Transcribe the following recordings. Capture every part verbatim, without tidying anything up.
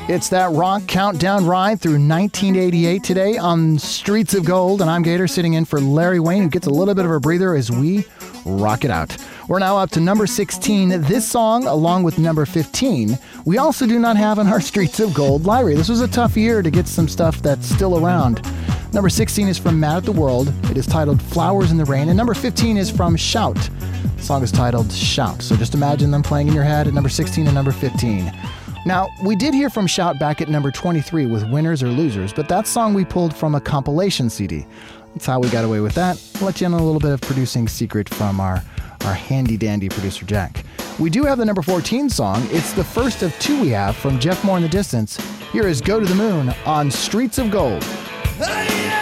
It's that rock countdown ride through nineteen eighty-eight today on Streets of Gold, and I'm Gator sitting in for Larry Wayne, who gets a little bit of a breather as we rock it out. We're now up to number sixteen. This song, along with number fifteen, we also do not have in our Streets of Gold library. This was a tough year to get some stuff that's still around. Number sixteen is from Mad at the World. It is titled Flowers in the Rain. And number fifteen is from Shout. The song is titled Shout. So just imagine them playing in your head at number sixteen and number fifteen. Now, we did hear from Shout back at number twenty-three with Winners or Losers, but that song we pulled from a compilation C D. That's how we got away with that. I'll let you in a little bit of producing secret from our, our handy-dandy producer, Jack. We do have the number fourteen song. It's the first of two we have from Jeff Moore in the Distance. Here is Go to the Moon on Streets of Gold. Hey, yeah.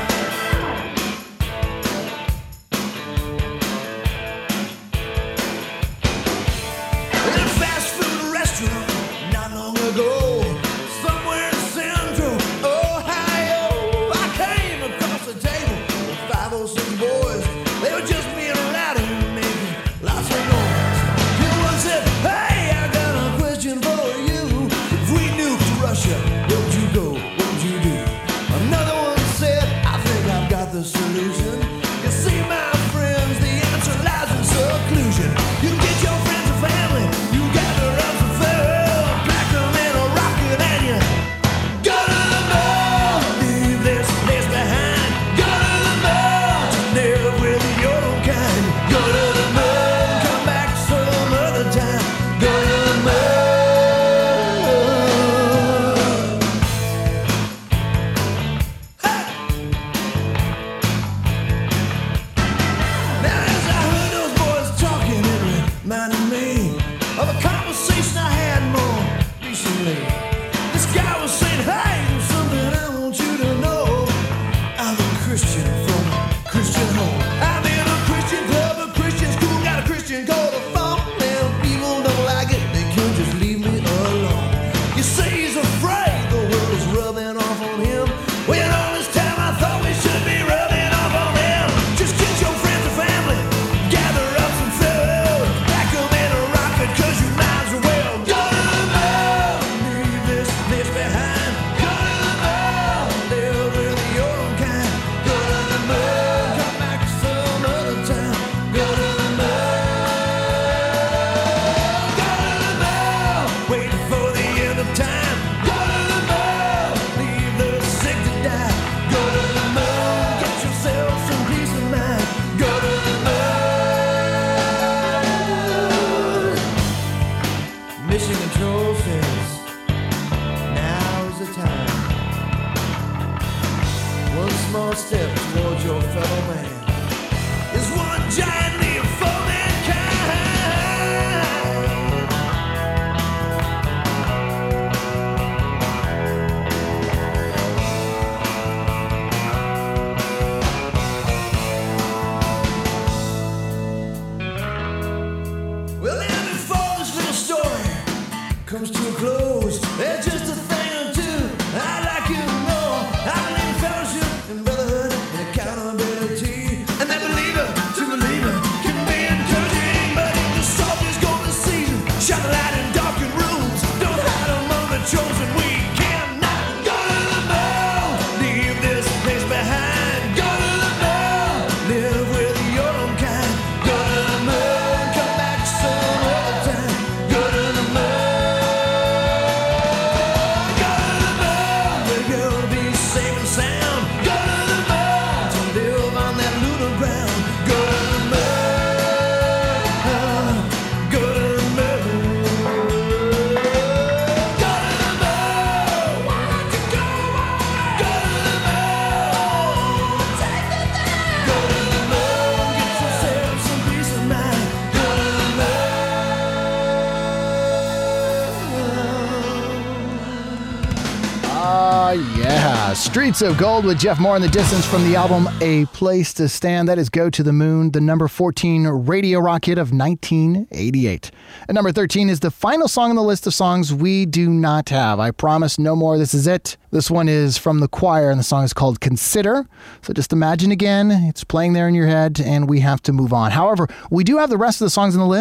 Streets of Gold with Jeff Moore in the Distance from the album A Place to Stand. That is Go to the Moon, the number fourteen radio rock hit of nineteen eighty-eight. And number thirteen is the final song on the list of songs we do not have. I promise no more. This is it. This one is from The Choir, and the song is called Consider. So just imagine again, it's playing there in your head, and we have to move on. However, we do have the rest of the songs on the list.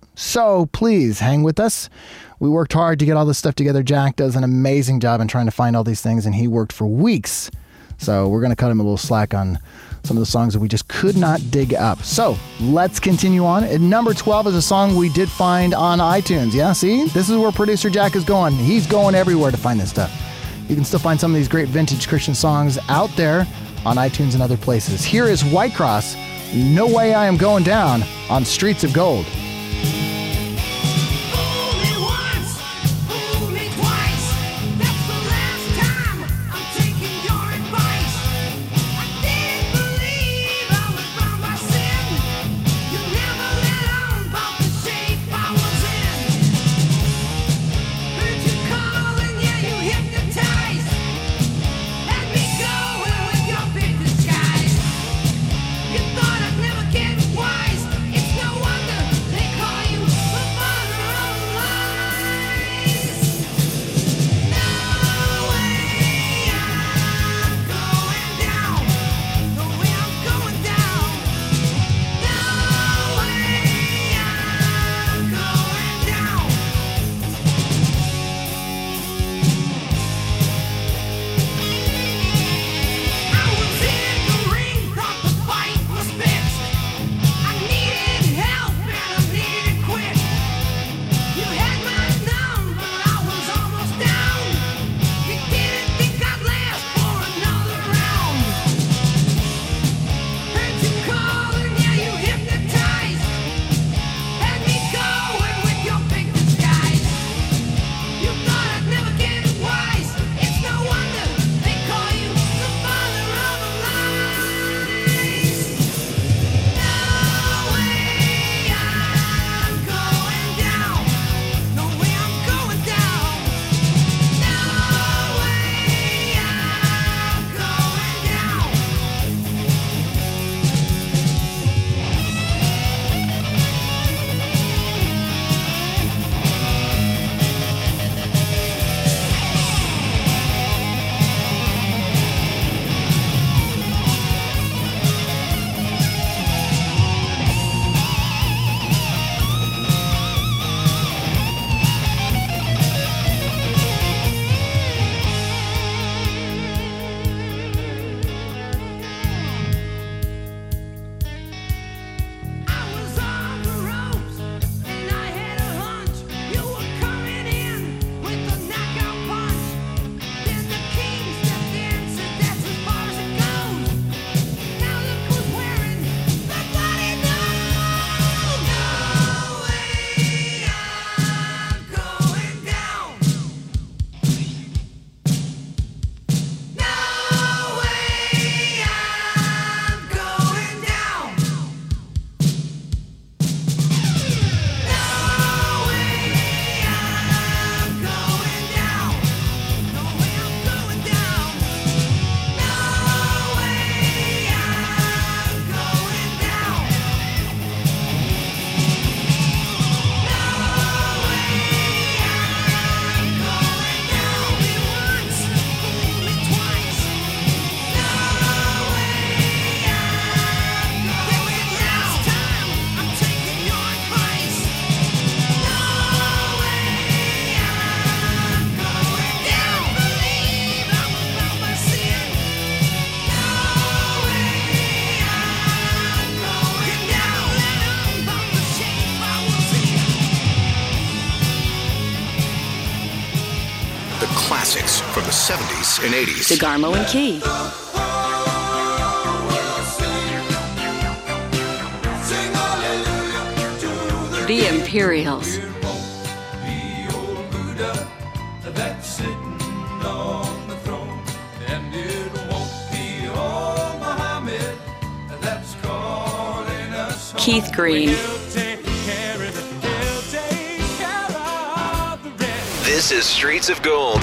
So please hang with us. We worked hard to get all this stuff together. Jack does an amazing job in trying to find all these things, and he worked for weeks. So we're going to cut him a little slack on some of the songs that we just could not dig up. So let's continue on. At number twelve is a song we did find on iTunes. Yeah, see? This is where producer Jack is going. He's going everywhere to find this stuff. You can still find some of these great vintage Christian songs out there on iTunes and other places. Here is Whitecross, No Way I Am Going Down on Streets of Gold. Classics from the seventies and eighties. DeGarmo and Key. The Imperials. Keith Green. This is Streets of Gold.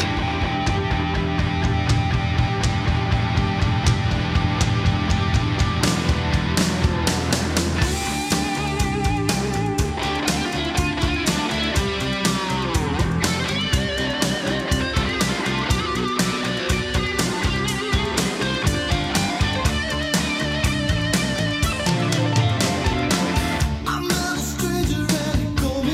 I'm not a stranger and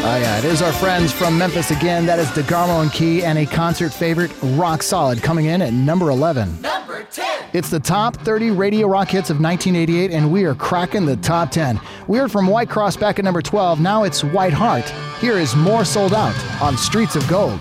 Oh yeah, it is our friends from Memphis again. That is DeGarmo and Key, and a concert favorite, Rock Solid, coming in at number eleven. Number ten. It's the top thirty radio rock hits of nineteen eighty-eight, and we are cracking the top ten. We heard from White Cross back at number twelve. Now it's White Heart. Here is More Sold Out on Streets of Gold.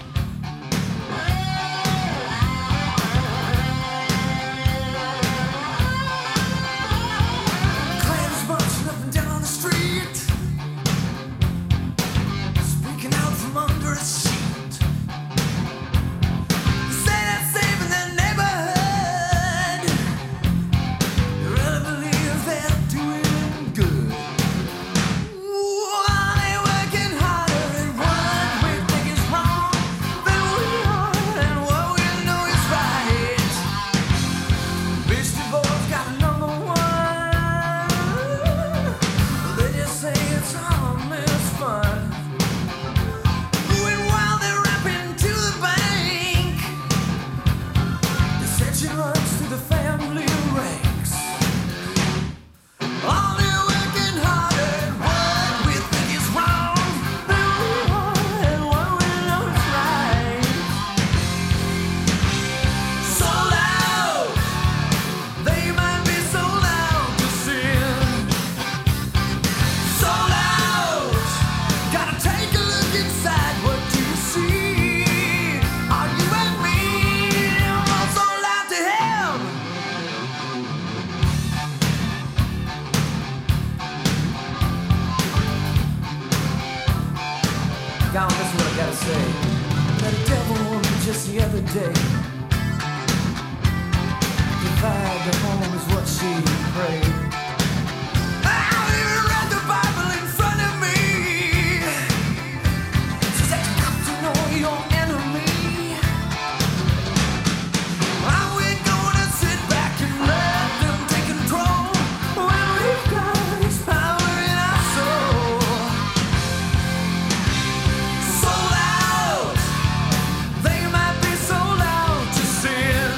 Now this is what I gotta say. That devil woman just the other day. Divide the home is what she prayed. I even read the Bible in front of me. She said you got to know your enemy. Are we gonna sit back and let them take control when we've got this power in our soul? Sold out. They might be sold out to sin.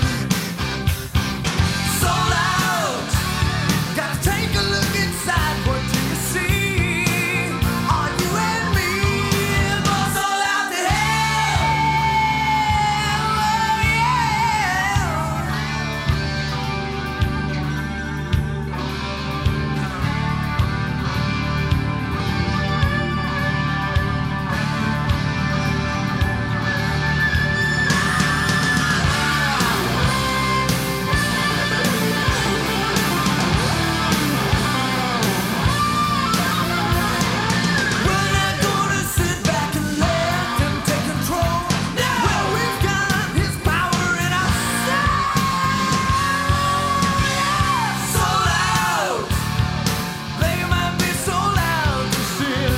Sold out. Gotta take a look inside. What do you see? Are you and me? More sold out to hell. Oh, yeah. We're not gonna sit back and let them take control. Well, we've got his power in our sight. Sold out. They might be sold out to sin.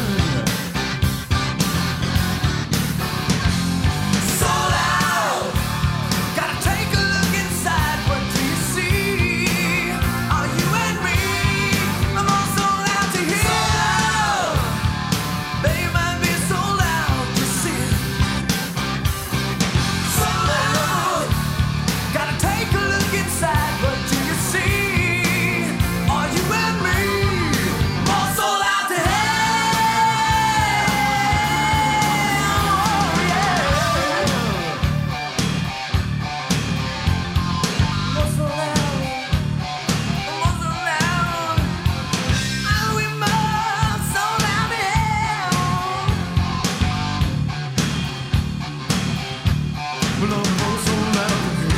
Sold out. Gotta take a look inside. What do you see? Are you and me? I'm all sold out to hell. They might be sold out to sin. Sold out. Gotta take a look inside. What do you see? Are you and me? All sold out to hell. Yeah. More sold out. More sold out. Are we more sold out to hell? Well, I'm more sold out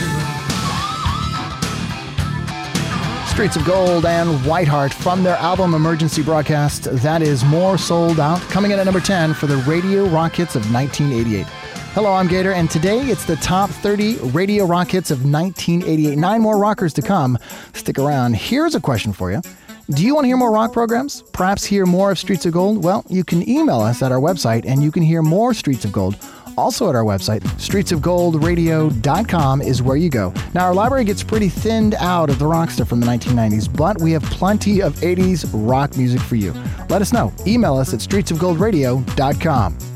to Streets of Gold and Whiteheart from their album Emergency Broadcast. That is More Sold Out, coming in at number ten for the radio rock hits of nineteen eighty-eight. Hello, I'm Gator, and today it's the top thirty radio rock hits of nineteen eighty-eight. Nine more rockers to come. Stick around. Here's a question for you. Do you want to hear more rock programs? Perhaps hear more of Streets of Gold? Well, you can email us at our website, and you can hear more Streets of Gold. Also at our website, streets of gold radio dot com is where you go. Now, our library gets pretty thinned out of the rock stuff from the nineteen nineties, but we have plenty of eighties rock music for you. Let us know. Email us at streets of gold radio dot com.